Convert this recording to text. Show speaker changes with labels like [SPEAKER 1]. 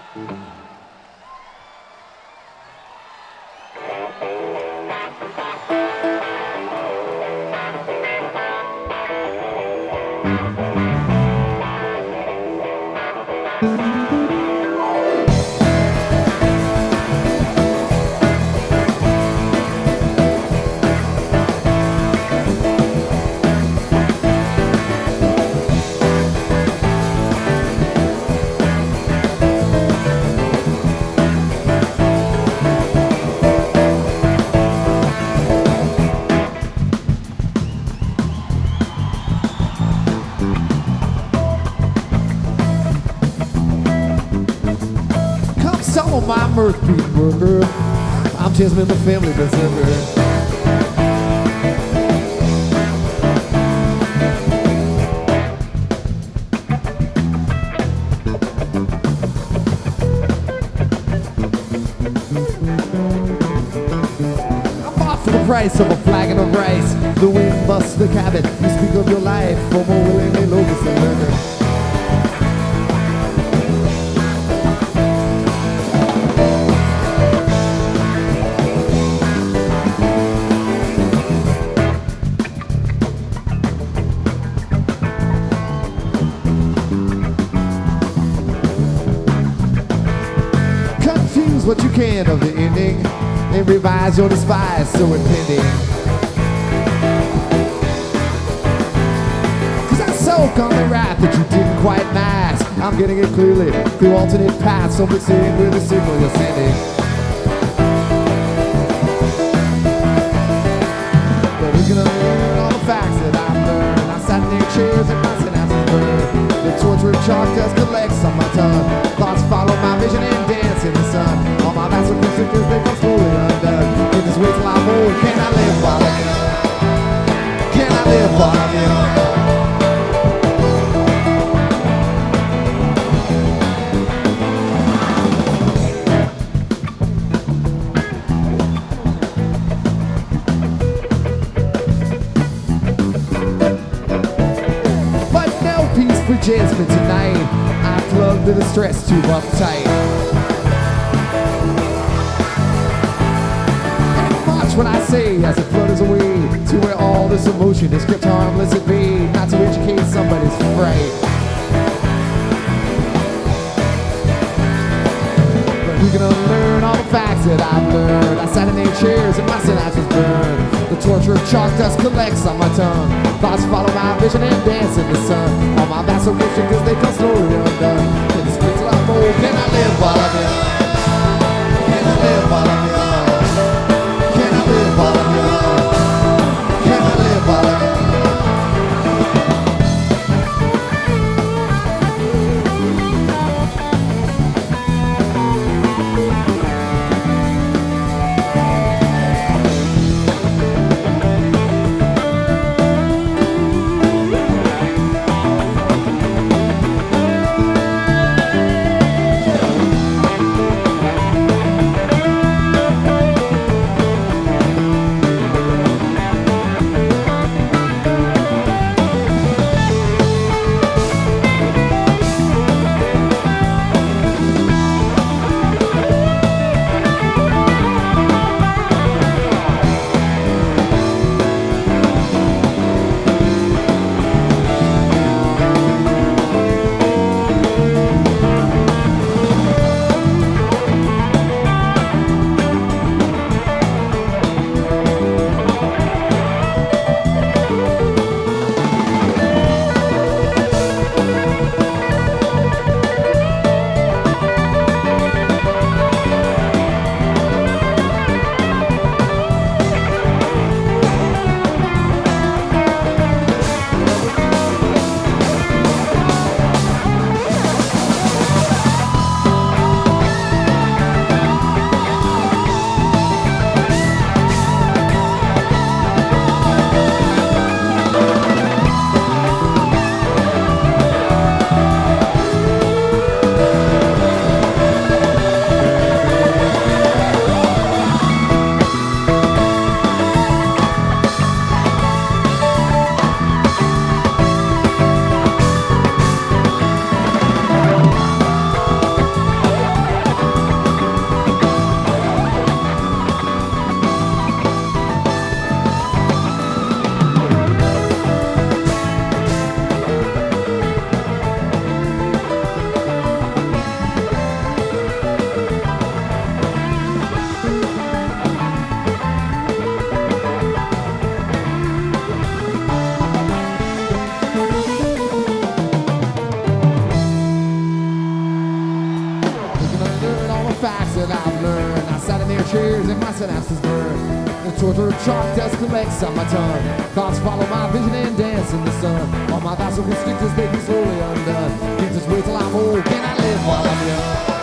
[SPEAKER 1] My mirth beat worker, I'm just with the family berserker. I'm bought for the price of a flagon of rice. The wind busts the cabin. You speak of your life for more willingly locust and learner. What you can of the ending and revise your despise so impending. Cause I soak on the wrath that you didn't quite mask. I'm getting it clearly through alternate paths, so mixing with the signal you're sending. But who's gonna learn all the facts that I've learned? I sat near chairs and my synapses burn. The tortured chalk dust collects on my tongue. Thoughts follow my vision and dance in the sun. All my vassal constrictors, they come slowly undone. Can't just wait till I'm old. Can I live while I'm young? Can I live while I'm young? But no peace for Jasmine tonight. I plugged to the stress tube uptight. When I say as it flutters away to where all this emotion is kept harmless at bay, not to educate somebody's fright. But who's gonna learn all the facts that I've learned? I sat in their chairs and my synapses burn. The torture of chalk dust collects on my tongue. Thoughts follow my vision and dance in the sun. All my vassal vision cause they come slowly undone. In this place till I'm old, can I live while I'm young? Can I live while I'm young? While I'm young, can I live while I'm young? synapses burn. The torture of chalk dust collects on my tongue. Thoughts follow my vision and dance in the sun. All my vasoconstrictors, they be slowly undone. Can't just wait till I'm old, can I live while I'm young?